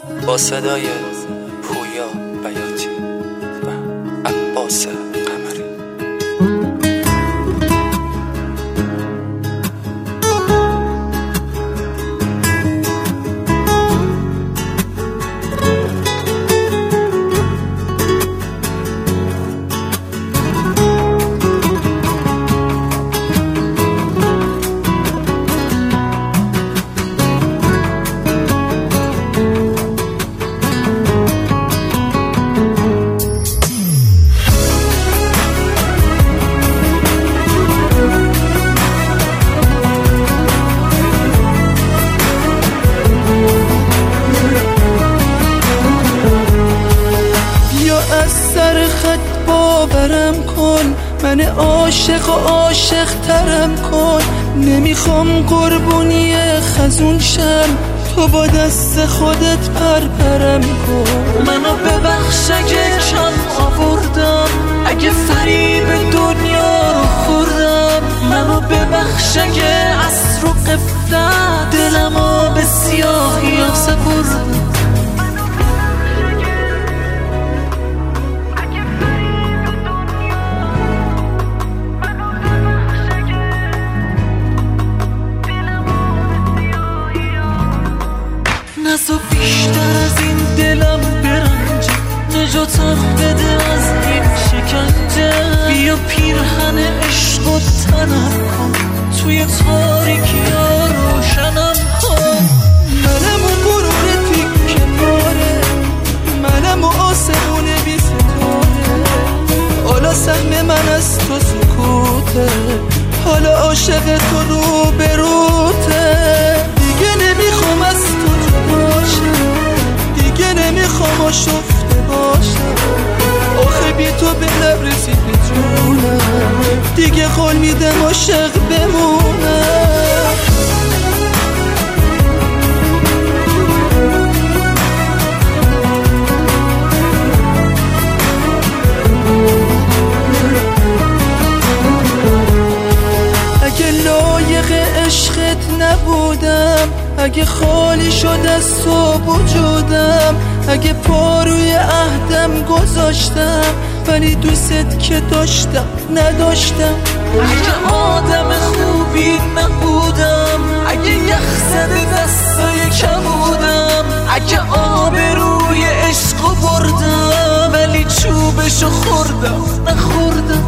با صدای پویا بیاتی و عباس قمری. باورم کن، من عاشق و عاشق ترم کن. نمیخوام قربونی خزون شم، تو با دست خودت پرپرم کن. منو ببخش اگه کم آوردم، اگه فریب دنیا رو خوردم. منو ببخش اگه از رو قفلت دلمو به سیاهی ها سپردم. نزو بیشتر از این دلم برنجه، نجاتم بده از این شکنجه. بیا پیرهن عشق و تنم کن، توی تاریکی ها روشنم کن. منم و غرور تیکه پاره، منم و آسمون بی ستاره. حالا سهم من از تو سکوته، حالا عاشق تو رو بروته. دیگه نمیخوام از تو دیگه نمیخوام آشفته باشم. آخه بی تو به لب رسید میتونم، دیگه قول میدم عاشق بمونم. اگه لایق عشقت نبودم، اگه خالی شد از تو وجودم، اگه پا روی عهدم گذاشتم ولی دوست که داشتم نداشتم. اگه آدم خوبی نبودم، اگه یخ زده دستای کبودم، اگه آبروی عشقو بردم ولی چوبشو خوردم نخوردم.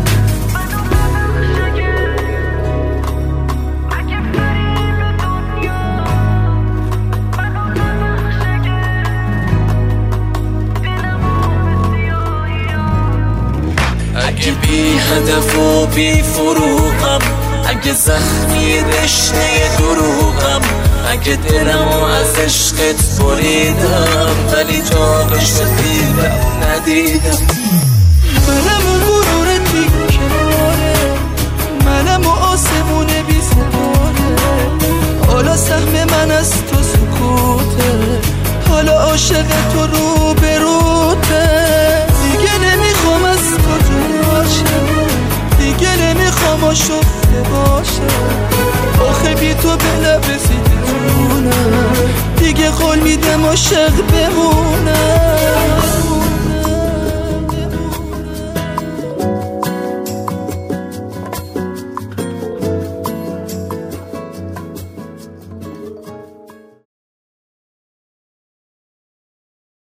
اگه بی هدف و بی فروغم، اگه زخمی رشته دروغم، اگه دلمو از عشقت بریدم ولی جاغش دیدم ندیدم. منم و غرور تیکه پاره، منم و آسمون بی ستاره. حالا سهم من از تو سکوته، حالا عاشق تو رو بروته. دیگه نمیخوام از تو دیگه نمیخوام آشفته باشم. آخه بی تو به لب رسید جونم، دیگه قول میدم عاشق بمونم.